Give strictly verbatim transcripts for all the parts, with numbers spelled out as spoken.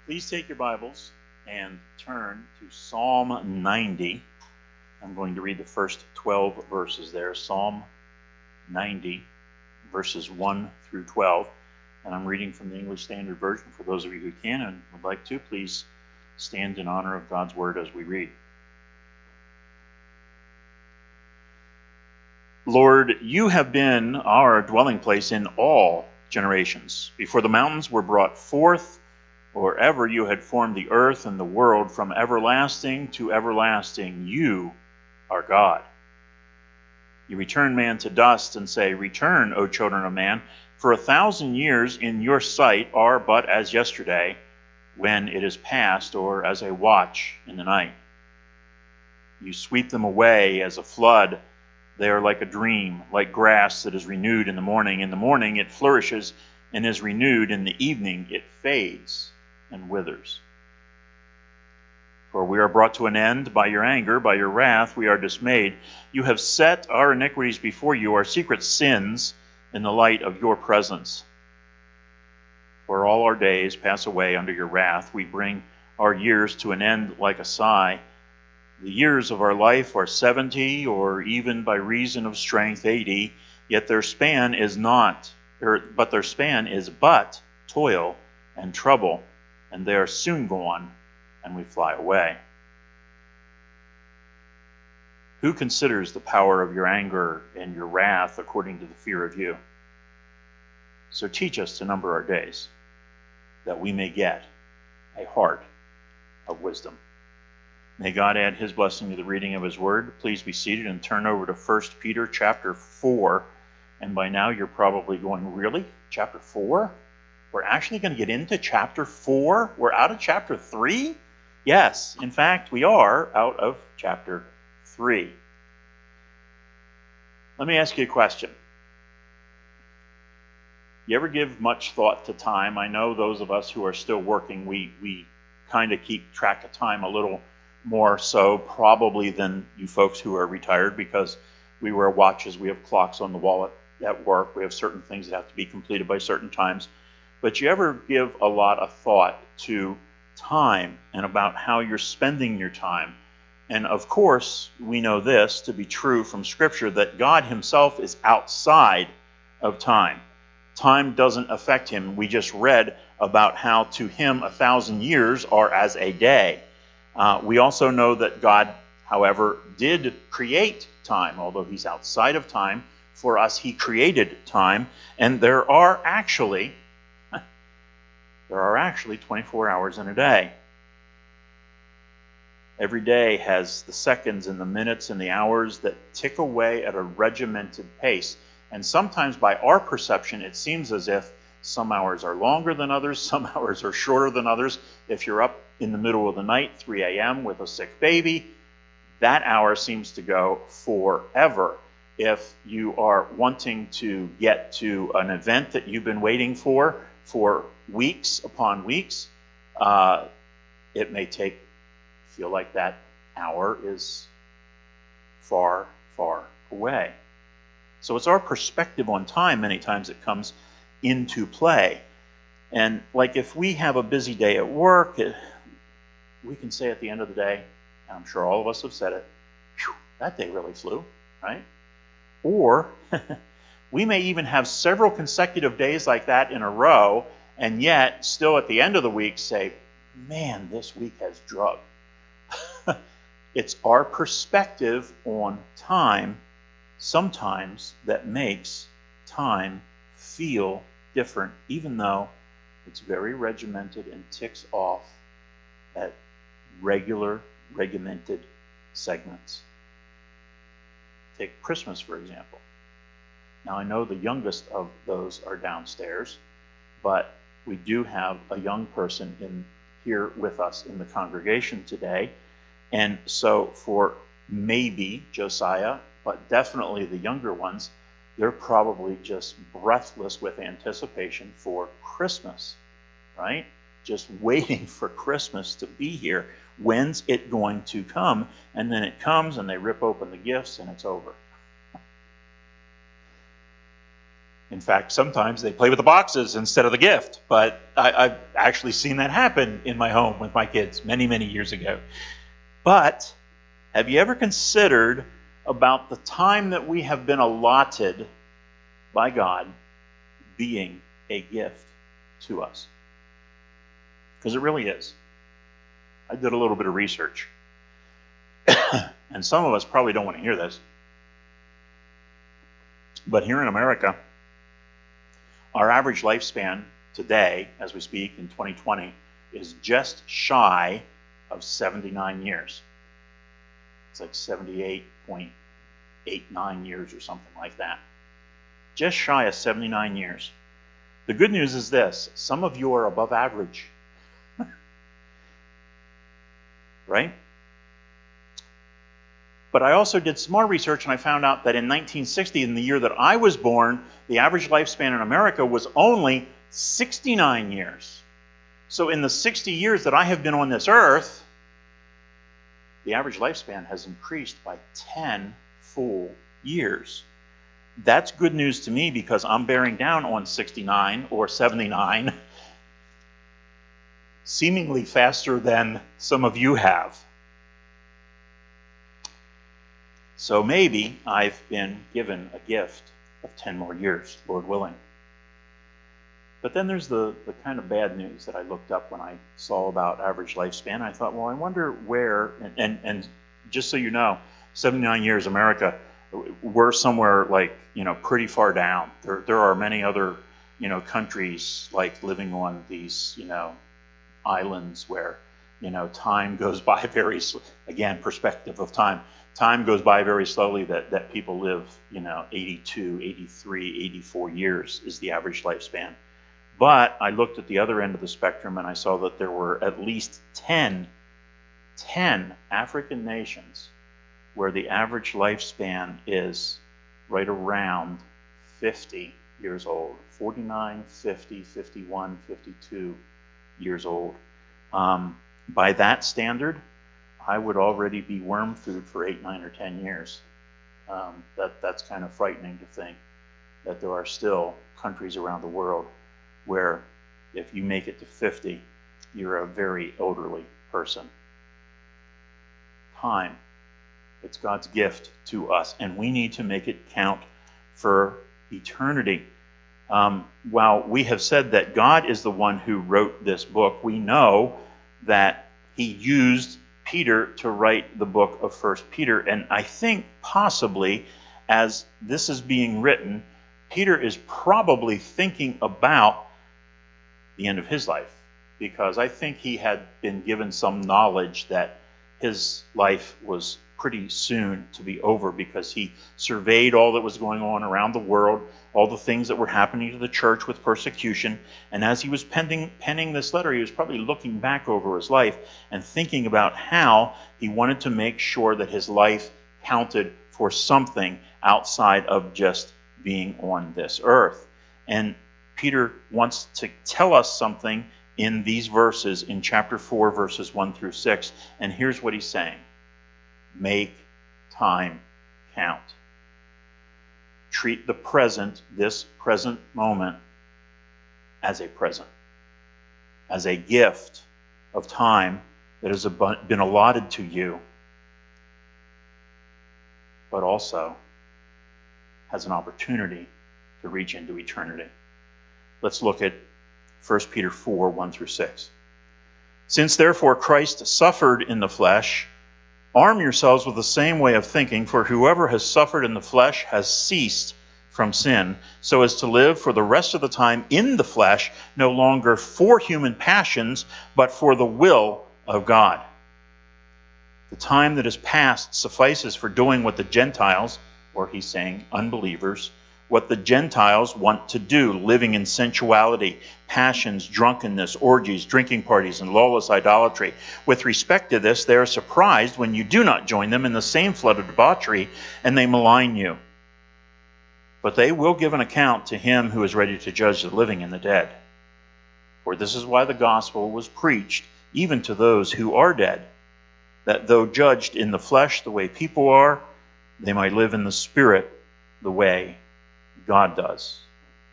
Please take your Bibles and turn to Psalm ninety. I'm going to read the first twelve verses there. Psalm ninety, verses one through twelve. And I'm reading from the English Standard Version. For those of you who can and would like to, please stand in honor of God's Word as we read. Lord, you have been our dwelling place in all generations. Before the mountains were brought forth, or ever you had formed the earth and the world, from everlasting to everlasting, you are God. You return man to dust and say, Return, O children of man, for a thousand years in your sight are but as yesterday, when it is past, or as a watch in the night. You sweep them away as a flood. They are like a dream, like grass that is renewed in the morning. In the morning it flourishes and is renewed. In the evening it fades and withers. For we are brought to an end by your anger, by your wrath we are dismayed. You have set our iniquities before you, our secret sins in the light of your presence. For all our days pass away under your wrath. We bring our years to an end like a sigh. The years of our life are seventy, or even by reason of strength eighty, yet their span is not, or, but their span is but toil and trouble, and they are soon gone, and we fly away. Who considers the power of your anger and your wrath according to the fear of you? So teach us to number our days, that we may get a heart of wisdom. May God add his blessing to the reading of his word. Please be seated and turn over to First Peter chapter four. And by now you're probably going, really? Chapter four? We're actually going to get into chapter four? We're out of chapter three? Yes, in fact, we are out of chapter three. Let me ask you a question. You ever give much thought to time? I know those of us who are still working, we, we kind of keep track of time a little more so probably than you folks who are retired, because we wear watches, we have clocks on the wall at, at work, we have certain things that have to be completed by certain times. But you ever give a lot of thought to time and about how you're spending your time? And of course, we know this to be true from Scripture, that God himself is outside of time. Time doesn't affect him. We just read about how to him a thousand years are as a day. Uh, we also know that God, however, did create time. Although he's outside of time, for us he created time. And there are actually, there are actually twenty-four hours in a day. Every day has the seconds and the minutes and the hours that tick away at a regimented pace. And sometimes by our perception, it seems as if some hours are longer than others, some hours are shorter than others. If you're up in the middle of the night, three a.m. with a sick baby, that hour seems to go forever. If you are wanting to get to an event that you've been waiting for for weeks upon weeks, uh, it may take, feel like that hour is far, far away. So it's our perspective on time many times that comes into play. And like if we have a busy day at work, it, we can say at the end of the day, and I'm sure all of us have said it, that day really flew, right? Or we may even have several consecutive days like that in a row, and yet still at the end of the week say, man, this week has drugged. It's our perspective on time sometimes that makes time feel different, even though it's very regimented and ticks off at regular, regimented segments. Take Christmas, for example. Now, I know the youngest of those are downstairs, but we do have a young person in here with us in the congregation today. And so for maybe Josiah, but definitely the younger ones, they're probably just breathless with anticipation for Christmas, right? Just waiting for Christmas to be here. When's it going to come? And then it comes and they rip open the gifts and it's over. In fact, sometimes they play with the boxes instead of the gift. But I, I've actually seen that happen in my home with my kids many, many years ago. But have you ever considered about the time that we have been allotted by God being a gift to us? Because it really is. I did a little bit of research. And some of us probably don't want to hear this. But here in America, our average lifespan today, as we speak in twenty twenty, is just shy of seventy-nine years. It's like seventy-eight point eight nine years or something like that. Just shy of seventy-nine years. The good news is this: some of you are above average. Right? But I also did some more research, and I found out that in nineteen sixty, in the year that I was born, the average lifespan in America was only sixty-nine years. So in the sixty years that I have been on this earth, the average lifespan has increased by ten full years. That's good news to me because I'm bearing down on sixty-nine or seventy-nine, seemingly faster than some of you have. So maybe I've been given a gift of ten more years, Lord willing. But then there's the, the kind of bad news that I looked up when I saw about average lifespan. I thought, well, I wonder where, and, and, and just so you know, seventy-nine years, America, we're somewhere like, you know, pretty far down. There, there are many other, you know, countries like living on these, you know, islands where, you know, time goes by very, again, perspective of time. Time goes by very slowly that, that people live, you know, eighty-two, eighty-three, eighty-four years is the average lifespan. But I looked at the other end of the spectrum and I saw that there were at least ten, ten African nations where the average lifespan is right around fifty years old. forty-nine, fifty, fifty-one, fifty-two years old. Um, by that standard, I would already be worm food for eight, nine, or ten years. Um, that that's kind of frightening to think that there are still countries around the world where if you make it to fifty, you're a very elderly person. Time, it's God's gift to us, and we need to make it count for eternity. Um, while we have said that God is the one who wrote this book, we know that he used Peter to write the book of First Peter. And I think possibly as this is being written, Peter is probably thinking about the end of his life, because I think he had been given some knowledge that his life was pretty soon to be over, because he surveyed all that was going on around the world, all the things that were happening to the church with persecution. And as he was penning, penning this letter, he was probably looking back over his life and thinking about how he wanted to make sure that his life counted for something outside of just being on this earth. And Peter wants to tell us something in these verses, in chapter four, verses one through six. And here's what he's saying. Make time count. Treat the present, this present moment, as a present, as a gift of time that has been allotted to you, but also has an opportunity to reach into eternity. Let's look at First Peter four, one through six. Since therefore Christ suffered in the flesh, arm yourselves with the same way of thinking, for whoever has suffered in the flesh has ceased from sin, so as to live for the rest of the time in the flesh, no longer for human passions, but for the will of God. The time that is past suffices for doing what the Gentiles, or he's saying unbelievers, what the Gentiles want to do, living in sensuality, passions, drunkenness, orgies, drinking parties, and lawless idolatry. With respect to this, they are surprised when you do not join them in the same flood of debauchery, and they malign you. But they will give an account to him who is ready to judge the living and the dead. For this is why the gospel was preached, even to those who are dead, that though judged in the flesh the way people are, they might live in the spirit the way God does.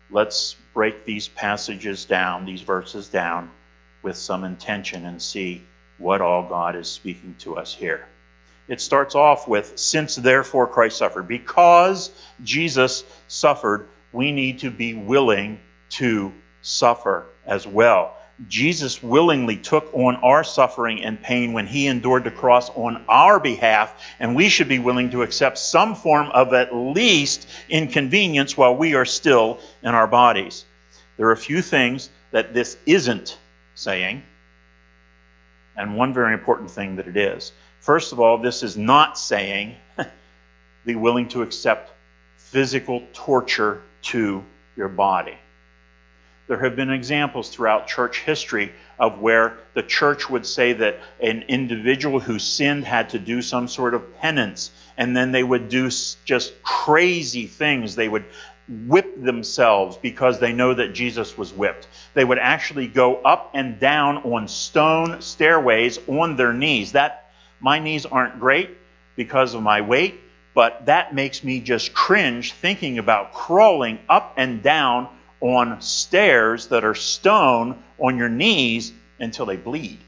let's break these passages down, these verses down, with some intention and see what all God is speaking to us here. It starts off with, since therefore Christ suffered. Because Jesus suffered, we need to be willing to suffer as well. Jesus willingly took on our suffering and pain when he endured the cross on our behalf, and we should be willing to accept some form of at least inconvenience while we are still in our bodies. There are a few things that this isn't saying, and one very important thing that it is. First of all, this is not saying be willing to accept physical torture to your body. There have been examples throughout church history of where the church would say that an individual who sinned had to do some sort of penance, and then they would do just crazy things. They would whip themselves because they know that Jesus was whipped. They would actually go up and down on stone stairways on their knees. That, my knees aren't great because of my weight, but that makes me just cringe thinking about crawling up and down on stairs that are stone on your knees until they bleed.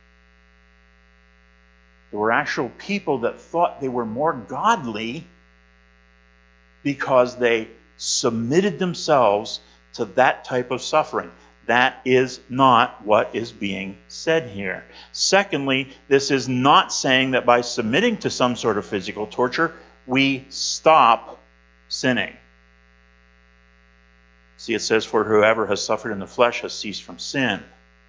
There were actual people that thought they were more godly because they submitted themselves to that type of suffering. That is not what is being said here. Secondly, this is not saying that by submitting to some sort of physical torture, we stop sinning. See, it says, for whoever has suffered in the flesh has ceased from sin.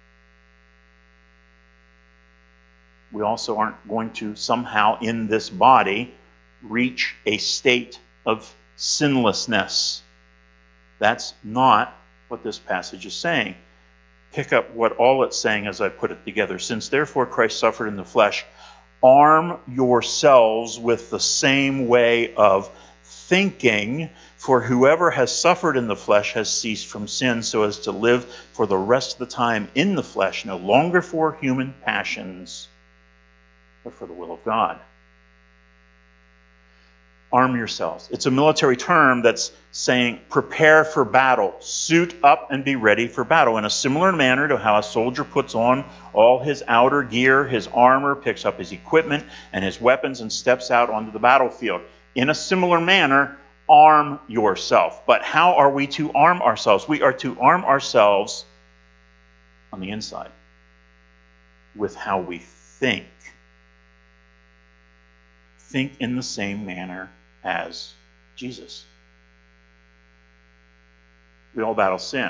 We also aren't going to somehow in this body reach a state of sinlessness. That's not what this passage is saying. Pick up what all it's saying as I put it together. Since therefore Christ suffered in the flesh, arm yourselves with the same way of thinking, for whoever has suffered in the flesh has ceased from sin, so as to live for the rest of the time in the flesh, no longer for human passions, but for the will of God. Arm yourselves. It's a military term that's saying prepare for battle. Suit up and be ready for battle. In a similar manner to how a soldier puts on all his outer gear, his armor, picks up his equipment and his weapons and steps out onto the battlefield. In a similar manner, arm yourself. But how are we to arm ourselves? We are to arm ourselves on the inside with how we think. Think in the same manner as Jesus. We all battle sin.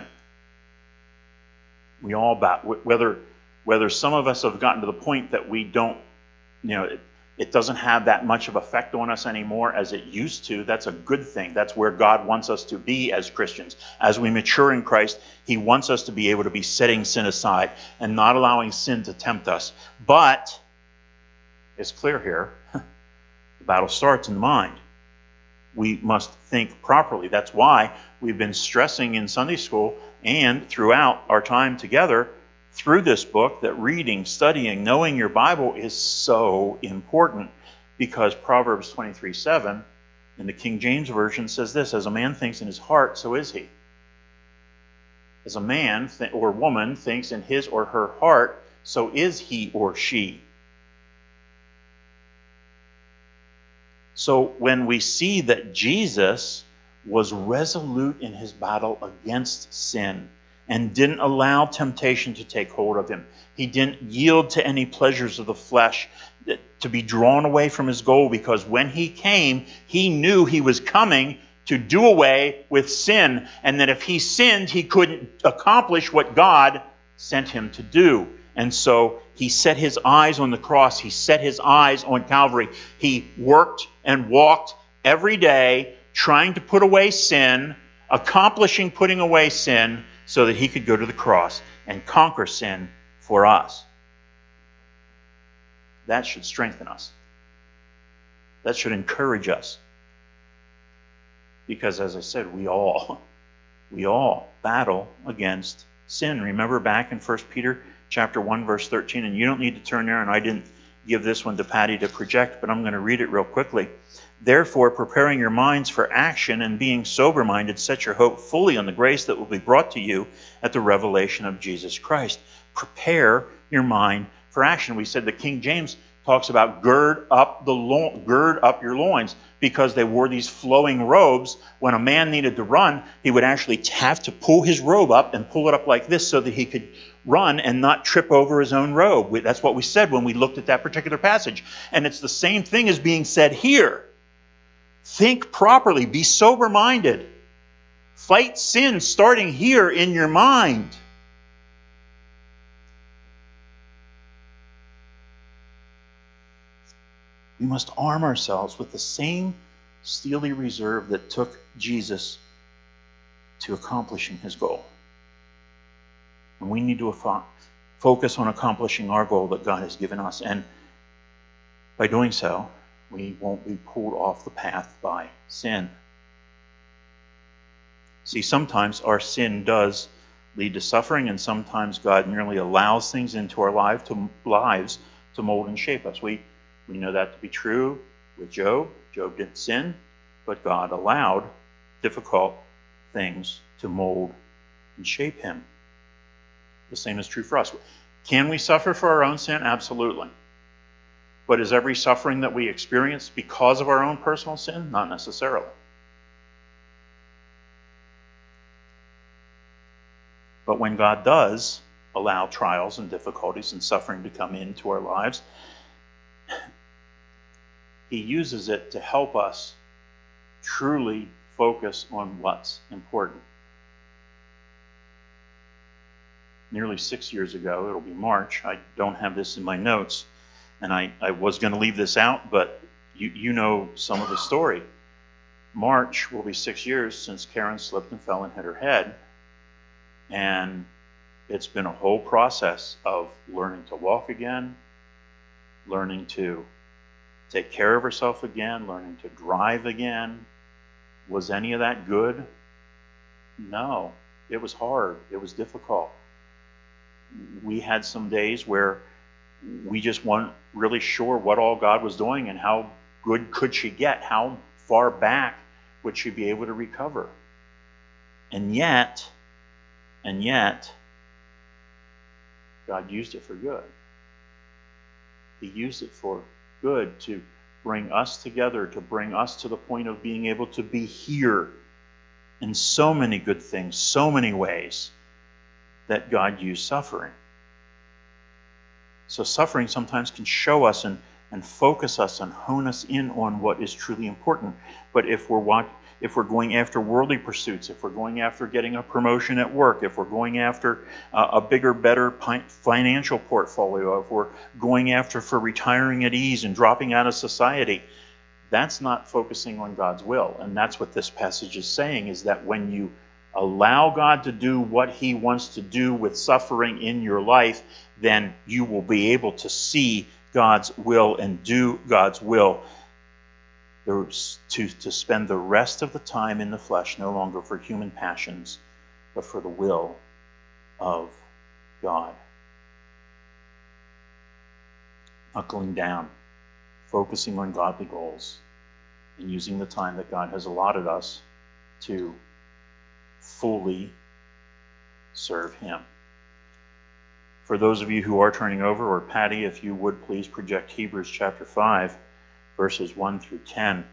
We all battle, whether whether some of us have gotten to the point that we don't, you know, it, it doesn't have that much of effect on us anymore as it used to. That's a good thing. That's where God wants us to be as Christians. As we mature in Christ, He wants us to be able to be setting sin aside and not allowing sin to tempt us. But it's clear here, the battle starts in the mind. We must think properly. That's why we've been stressing in Sunday school and throughout our time together through this book that reading, studying, knowing your Bible is so important, because Proverbs twenty-three seven in the King James Version says this: as a man thinks in his heart, so is he. As a man th- or woman thinks in his or her heart, so is he or she. So when we see that Jesus was resolute in his battle against sin and didn't allow temptation to take hold of him, he didn't yield to any pleasures of the flesh to be drawn away from his goal, because when he came, he knew he was coming to do away with sin, and that if he sinned, he couldn't accomplish what God sent him to do. And so he set his eyes on the cross. He set his eyes on Calvary. He worked and walked every day trying to put away sin, accomplishing putting away sin, so that he could go to the cross and conquer sin for us. That should strengthen us. That should encourage us. Because as I said, we all, we all battle against sin. Remember back in First Peter chapter one, verse thirteen, and you don't need to turn there, and I didn't give this one to Patty to project, but I'm going to read it real quickly. Therefore, preparing your minds for action and being sober-minded, set your hope fully on the grace that will be brought to you at the revelation of Jesus Christ. Prepare your mind for action. We said the King James talks about gird up the lo- gird up your loins, because they wore these flowing robes. When a man needed to run, he would actually have to pull his robe up and pull it up like this so that he could run and not trip over his own robe. We, that's what we said when we looked at that particular passage. And it's the same thing as being said here. Think properly. Be sober-minded. Fight sin starting here in your mind. We must arm ourselves with the same steely reserve that took Jesus to accomplishing his goal. And we need to fo- focus on accomplishing our goal that God has given us. And by doing so, we won't be pulled off the path by sin. See, sometimes our sin does lead to suffering, and sometimes God merely allows things into our life to, lives to mold and shape us. We, we know that to be true with Job. Job didn't sin, but God allowed difficult things to mold and shape him. The same is true for us. Can we suffer for our own sin? Absolutely. But is every suffering that we experience because of our own personal sin? Not necessarily. But when God does allow trials and difficulties and suffering to come into our lives, he uses it to help us truly focus on what's important. Nearly six years ago, it'll be March, I don't have this in my notes, and I, I was going to leave this out, but you, you know some of the story. March will be six years since Karen slipped and fell and hit her head. And it's been a whole process of learning to walk again, learning to take care of herself again, learning to drive again. Was any of that good? No. It was hard. It was difficult. We had some days where we just weren't really sure what all God was doing and how good could she get, how far back would she be able to recover. And yet, and yet, God used it for good. He used it for good to bring us together, to bring us to the point of being able to be here in so many good things, so many ways that God used suffering. So suffering sometimes can show us and, and focus us and hone us in on what is truly important. But if we're watch, if we're going after worldly pursuits, if we're going after getting a promotion at work, if we're going after uh, a bigger, better financial portfolio, if we're going after for retiring at ease and dropping out of society, that's not focusing on God's will. And that's what this passage is saying, is that when you allow God to do what he wants to do with suffering in your life, then you will be able to see God's will and do God's will. To, to spend the rest of the time in the flesh, no longer for human passions, but for the will of God. Knuckling down, focusing on godly goals, and using the time that God has allotted us to fully serve him. For those of you who are turning over, or Patty, if you would please project Hebrews chapter five, verses one through ten.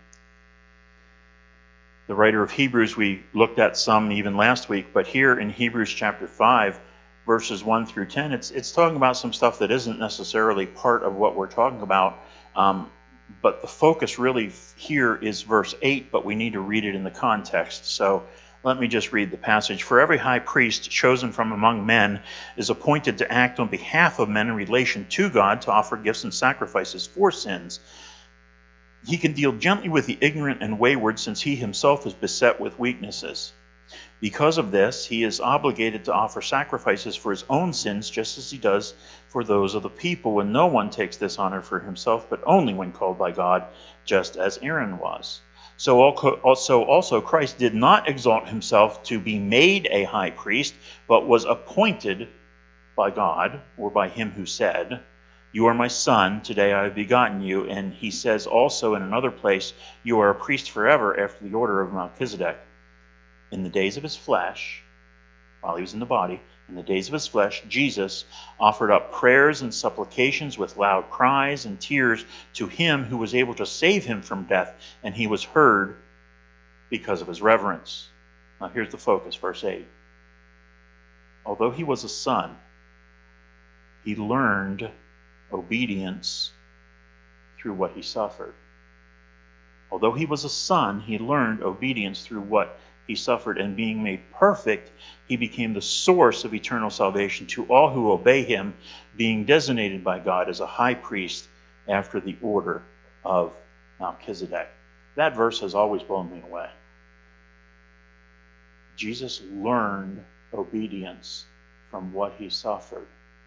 The writer of Hebrews, we looked at some even last week, but here in Hebrews chapter five, verses one through ten, it's it's talking about some stuff that isn't necessarily part of what we're talking about, um, but the focus really here is verse eight, but we need to read it in the context. So let me just read the passage. For every high priest chosen from among men is appointed to act on behalf of men in relation to God, to offer gifts and sacrifices for sins. He can deal gently with the ignorant and wayward, since he himself is beset with weaknesses. Because of this, he is obligated to offer sacrifices for his own sins, just as he does for those of the people. And no one takes this honor for himself, but only when called by God, just as Aaron was. So also, also Christ did not exalt himself to be made a high priest, but was appointed by God, or by him who said, You are my son, today I have begotten you. And he says also in another place, you are a priest forever after the order of Melchizedek. In the days of his flesh, while he was in the body, in the days of his flesh, Jesus offered up prayers and supplications with loud cries and tears to him who was able to save him from death, and he was heard because of his reverence. Now here's the focus, verse eight. Although he was a son, he learned obedience through what he suffered. Although he was a son, he learned obedience through what he suffered, and being made perfect, he became the source of eternal salvation to all who obey him, being designated by God as a high priest after the order of Melchizedek. That verse has always blown me away. Jesus learned obedience from what he suffered.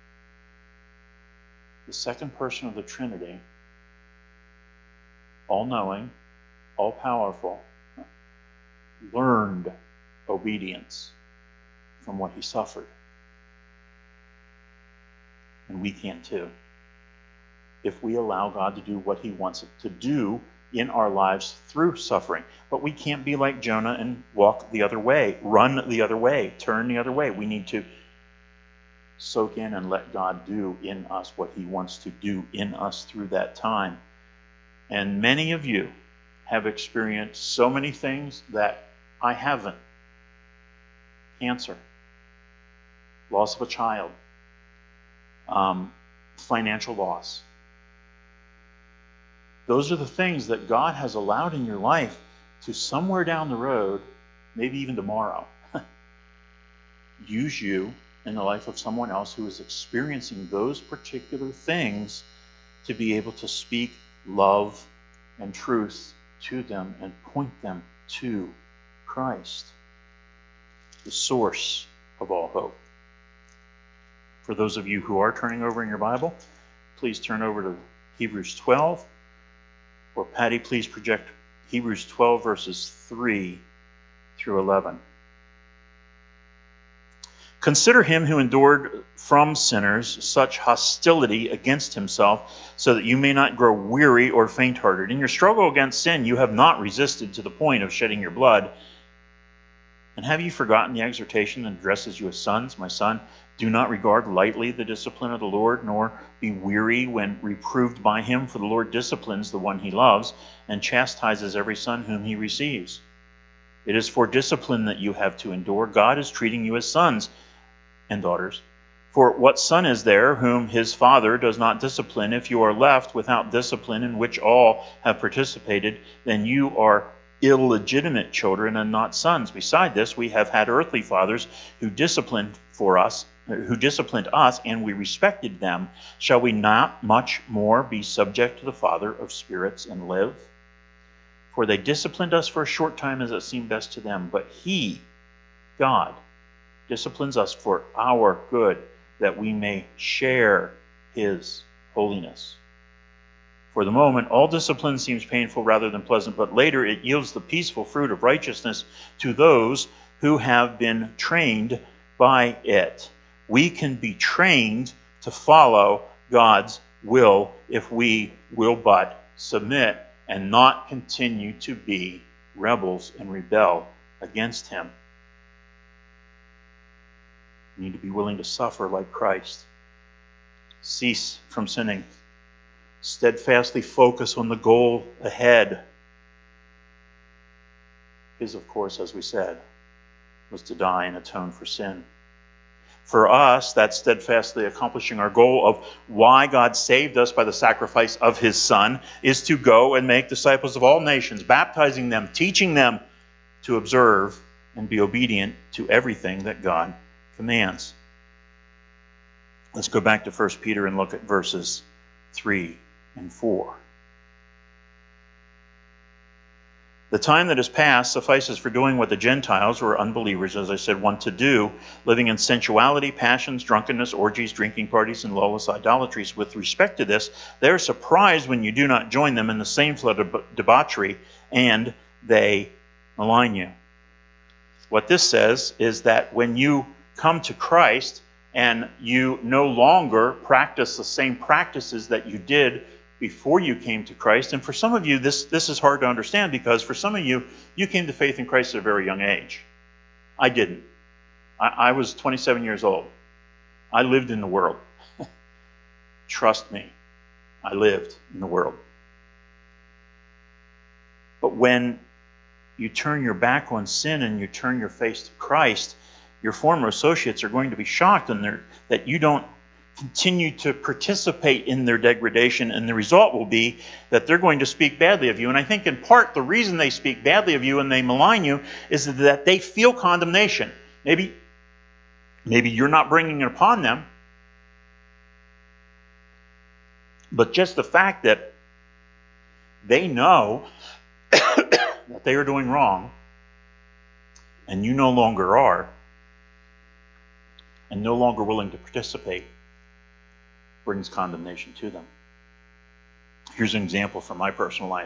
The second person of the Trinity, all-knowing, all-powerful, learned obedience from what he suffered. And we can too, if we allow God to do what he wants it to do in our lives through suffering. But we can't be like Jonah and walk the other way, run the other way, turn the other way. We need to soak in and let God do in us what he wants to do in us through that time. And many of you have experienced so many things that I haven't. Cancer, loss of a child, um, financial loss. Those are the things that God has allowed in your life to somewhere down the road, maybe even tomorrow, use you in the life of someone else who is experiencing those particular things to be able to speak love and truth to them and point them to Christ, the source of all hope. For those of you who are turning over in your Bible, please turn over to Hebrews twelve. Or Patty, please project Hebrews twelve, verses three through eleven. Consider him who endured from sinners such hostility against himself, so that you may not grow weary or faint-hearted. In your struggle against sin, you have not resisted to the point of shedding your blood. And have you forgotten the exhortation that addresses you as sons? My son, do not regard lightly the discipline of the Lord, nor be weary when reproved by him, for the Lord disciplines the one he loves, and chastises every son whom he receives. It is for discipline that you have to endure. God is treating you as sons and daughters. For what son is there whom his father does not discipline? If you are left without discipline, in which all have participated, then you are illegitimate children and not sons. Beside this, we have had earthly fathers who disciplined for us, who disciplined us, and we respected them. Shall we not much more be subject to the Father of spirits and live? For they disciplined us for a short time as it seemed best to them, but he, God, disciplines us for our good, that we may share his holiness. For the moment, all discipline seems painful rather than pleasant, but later it yields the peaceful fruit of righteousness to those who have been trained by it. We can be trained to follow God's will if we will but submit and not continue to be rebels and rebel against him. We need to be willing to suffer like Christ. Cease from sinning. Steadfastly focus on the goal ahead. His, of course, as we said, was to die and atone for sin. For us, that's steadfastly accomplishing our goal of why God saved us by the sacrifice of his Son, is to go and make disciples of all nations, baptizing them, teaching them to observe and be obedient to everything that God commands. Let's go back to First Peter and look at verses three and four. The time that has passed suffices for doing what the Gentiles, or unbelievers, as I said, want to do, living in sensuality, passions, drunkenness, orgies, drinking parties, and lawless idolatries. With respect to this, they are surprised when you do not join them in the same flood of debauchery, and they malign you. What this says is that when you come to Christ and you no longer practice the same practices that you did before you came to Christ. And for some of you, this, this is hard to understand, because for some of you, you came to faith in Christ at a very young age. I didn't. I, I was twenty-seven years old. I lived in the world. Trust me, I lived in the world. But when you turn your back on sin and you turn your face to Christ, your former associates are going to be shocked in their, that you don't continue to participate in their degradation, and the result will be that they're going to speak badly of you. And I think in part the reason they speak badly of you and they malign you is that they feel condemnation. Maybe, maybe you're not bringing it upon them, but just the fact that they know that they are doing wrong and you no longer are, and no longer willing to participate, brings condemnation to them. Here's an example from my personal life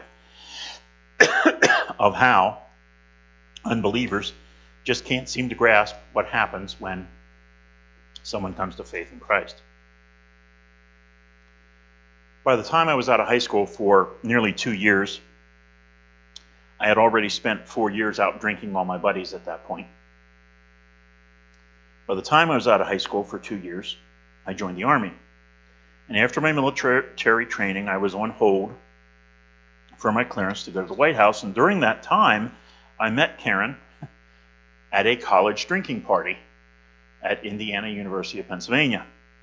of how unbelievers just can't seem to grasp what happens when someone comes to faith in Christ. By the time I was out of high school for nearly two years, I had already spent four years out drinking all my buddies at that point. By the time I was out of high school for two years, I joined the Army. And after my military training, I was on hold for my clearance to go to the White House. And during that time, I met Karen at a college drinking party at Indiana University of Pennsylvania.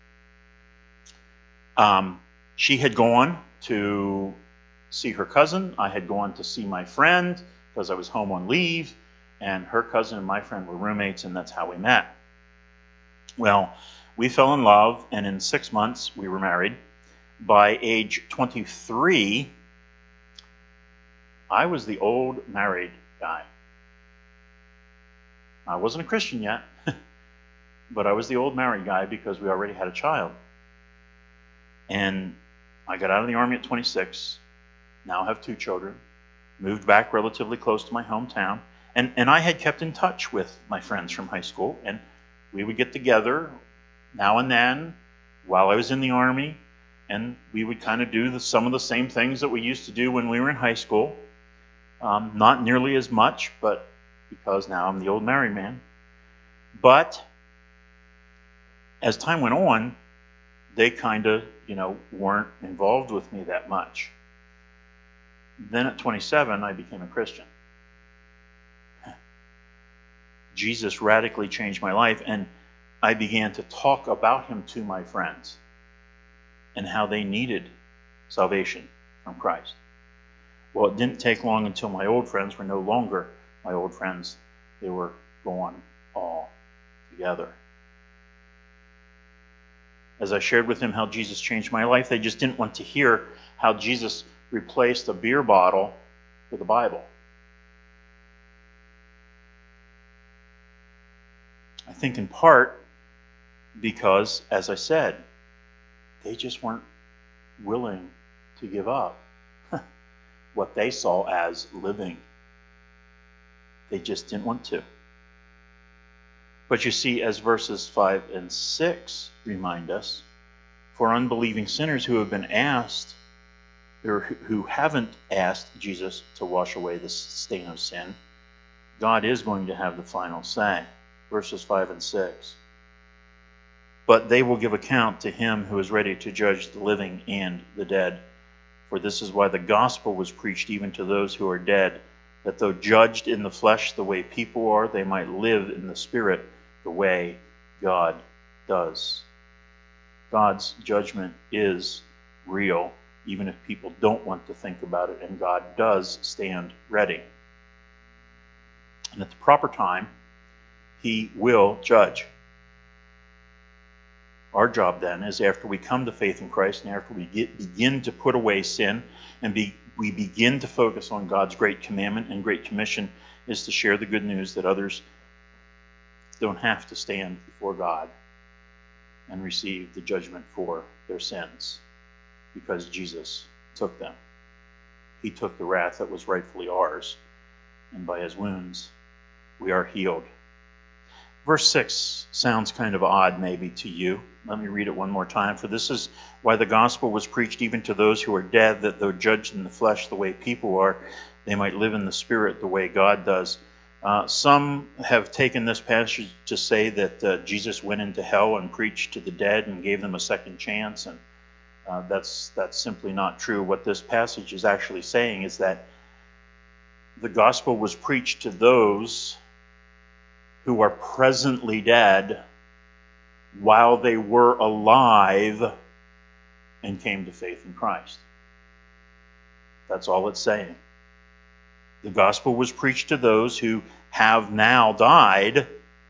Um, she had gone to see her cousin. I had gone to see my friend because I was home on leave. And her cousin and my friend were roommates, and that's how we met. Well, we fell in love, and in six months we were married. By age twenty-three, I was the old married guy. I wasn't a Christian yet, but I was the old married guy because we already had a child. And I got out of the Army at twenty-six, now have two children, moved back relatively close to my hometown, and, and I had kept in touch with my friends from high school, and we would get together now and then while I was in the Army, and we would kind of do the, some of the same things that we used to do when we were in high school. Um, not nearly as much, but because now I'm the old married man. But as time went on, they kind of, you know, weren't involved with me that much. Then at twenty-seven, I became a Christian. Jesus radically changed my life, and I began to talk about him to my friends and how they needed salvation from Christ. Well, it didn't take long until my old friends were no longer my old friends. They were gone all together. As I shared with them how Jesus changed my life, they just didn't want to hear how Jesus replaced a beer bottle with a Bible. I think in part because, as I said, they just weren't willing to give up what they saw as living. They just didn't want to. But you see, as verses five and six remind us, for unbelieving sinners who have been asked, or who haven't asked Jesus to wash away the stain of sin, God is going to have the final say. Verses five and six. But they will give account to him who is ready to judge the living and the dead. For this is why the gospel was preached even to those who are dead, that though judged in the flesh the way people are, they might live in the spirit the way God does. God's judgment is real, even if people don't want to think about it, and God does stand ready. And at the proper time, he will judge. Our job then is, after we come to faith in Christ and after we get, begin to put away sin and be, we begin to focus on God's great commandment and great commission, is to share the good news that others don't have to stand before God and receive the judgment for their sins, because Jesus took them. He took the wrath that was rightfully ours, and by his wounds we are healed. Verse six sounds kind of odd maybe to you. Let me read it one more time. For this is why the gospel was preached even to those who are dead, that though judged in the flesh the way people are, they might live in the spirit the way God does. Uh, some have taken this passage to say that uh, Jesus went into hell and preached to the dead and gave them a second chance, and uh, that's that's simply not true. What this passage is actually saying is that the gospel was preached to those who are presently dead while they were alive and came to faith in Christ. That's all it's saying. The gospel was preached to those who have now died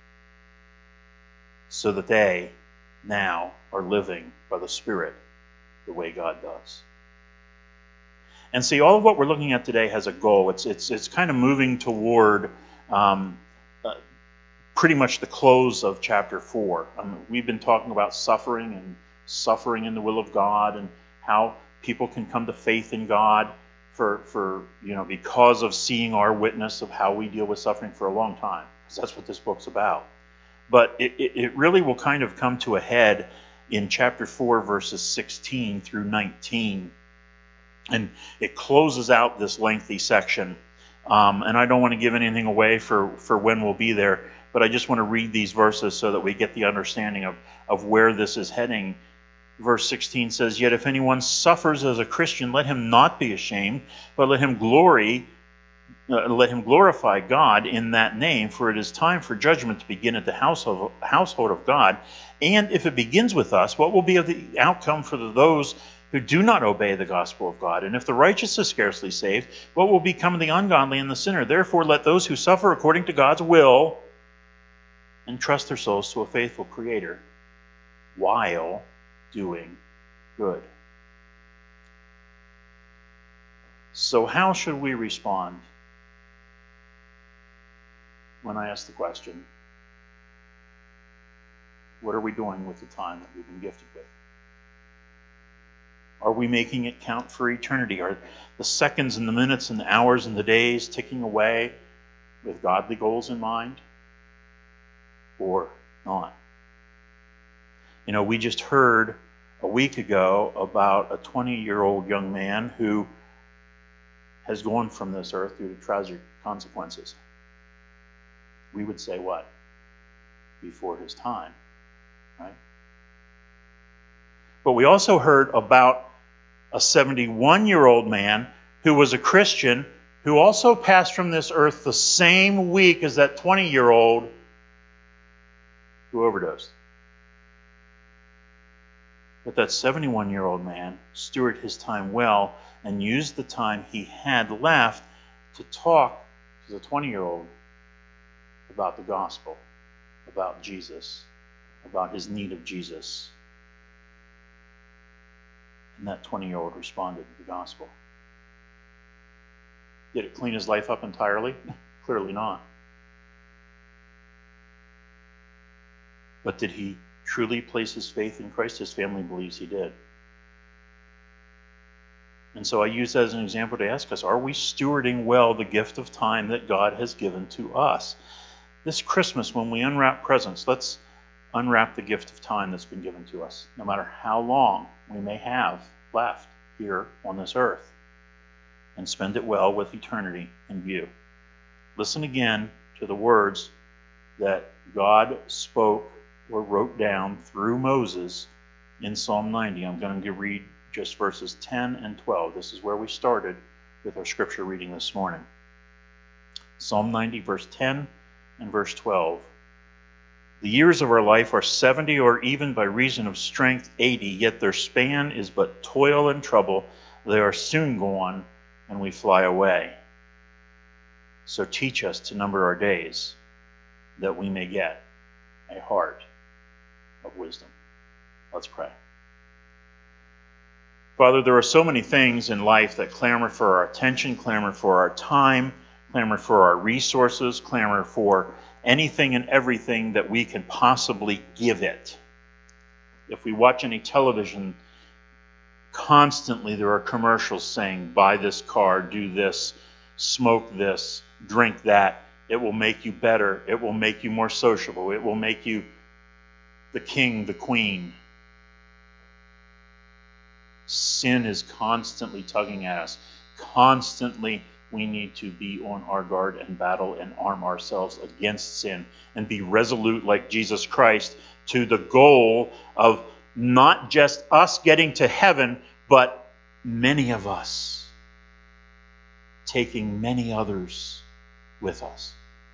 so that they now are living by the Spirit the way God does. And see, all of what we're looking at today has a goal. It's it's it's kind of moving toward um, uh, pretty much the close of chapter four. Um, we've been talking about suffering and suffering in the will of God and how people can come to faith in God for, for you know, because of seeing our witness of how we deal with suffering for a long time. Because that's what this book's about. But it, it, it really will kind of come to a head in chapter four, verses sixteen through nineteen. And it closes out this lengthy section. Um, and I don't want to give anything away for, for when we'll be there, but I just want to read these verses so that we get the understanding of, of where this is heading. Verse sixteen says, "Yet if anyone suffers as a Christian, let him not be ashamed, but let him glory, uh, let him glorify God in that name, for it is time for judgment to begin at the household, household of God. And if it begins with us, what will be of the outcome for those who do not obey the gospel of God? And if the righteous is scarcely saved, what will become of the ungodly and the sinner? Therefore let those who suffer according to God's will entrust their souls to a faithful Creator while doing good." So how should we respond when I ask the question, what are we doing with the time that we've been gifted with? Are we making it count for eternity? Are the seconds and the minutes and the hours and the days ticking away with godly goals in mind? Or not? You know, we just heard a week ago about a twenty-year-old young man who has gone from this earth due to tragic consequences. We would say what? Before his time, right? But we also heard about a seventy-one-year-old man who was a Christian who also passed from this earth the same week as that twenty-year-old who overdosed. But that seventy-one-year-old man stewarded his time well and used the time he had left to talk to the twenty-year-old about the gospel, about Jesus, about his need of Jesus. And that twenty-year-old responded to the gospel. Did it clean his life up entirely? Clearly not. But did he truly place his faith in Christ? His family believes he did. And so I use that as an example to ask us, are we stewarding well the gift of time that God has given to us? This Christmas, when we unwrap presents, let's unwrap the gift of time that's been given to us, no matter how long we may have left here on this earth, and spend it well with eternity in view. Listen again to the words that God spoke or wrote down through Moses in Psalm ninety. I'm going to read just verses ten and twelve. This is where we started with our scripture reading this morning. Psalm ninety, verse ten and verse twelve. "The years of our life are seventy, or even by reason of strength eighty, yet their span is but toil and trouble. They are soon gone, and we fly away. So teach us to number our days, that we may get a heart of wisdom." Let's pray. Father, there are so many things in life that clamor for our attention, clamor for our time, clamor for our resources, clamor for anything and everything that we can possibly give it. If we watch any television, constantly there are commercials saying, buy this car, do this, smoke this, drink that. It will make you better. It will make you more sociable. It will make you the king, the queen. Sin is constantly tugging at us. Constantly we need to be on our guard and battle and arm ourselves against sin and be resolute like Jesus Christ to the goal of not just us getting to heaven, but many of us taking many others with us.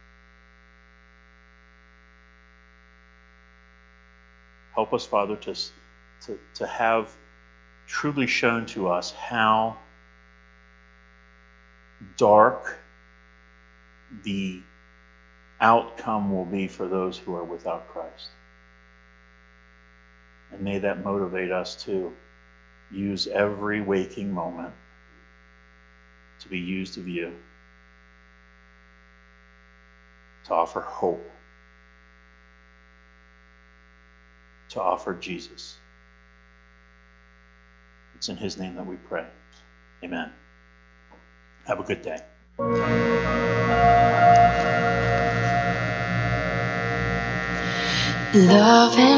Help us, Father, to, to, to have truly shown to us how dark the outcome will be for those who are without Christ. And may that motivate us to use every waking moment to be used of you, to offer hope, to offer Jesus. It's in his name that we pray. Amen. Have a good day. Loving